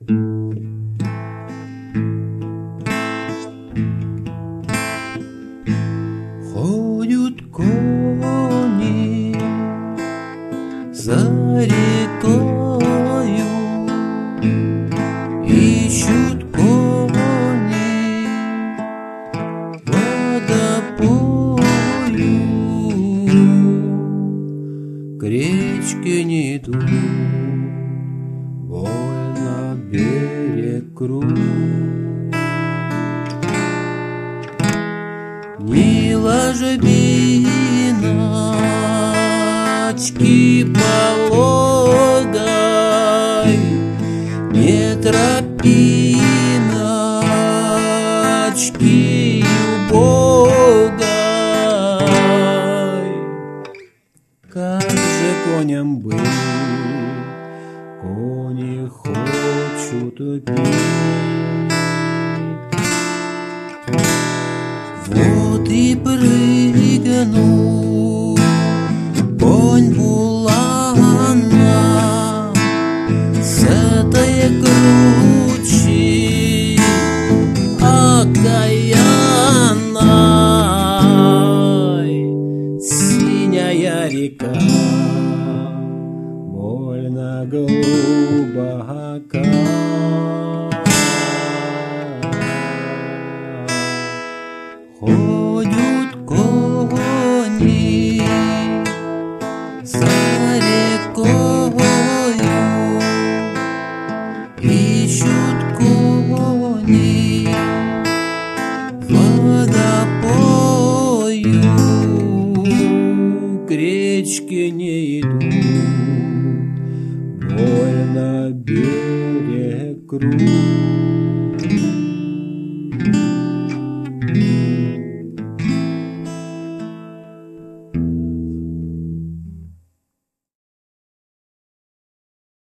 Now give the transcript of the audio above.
Ходят кони за рекою, ищут кони водопою, к речке не идут, больно берег круг. Ни ложбиночки пологой, не тропиночки убогой. Как же коням быть? Кони хочут пить. Вот и прыгнул конь булана с этой кручи окаянной. Синяя река больно глубока. Ходят кони за рекою, ищут кони водопою, к речке не идут, больно берег круг.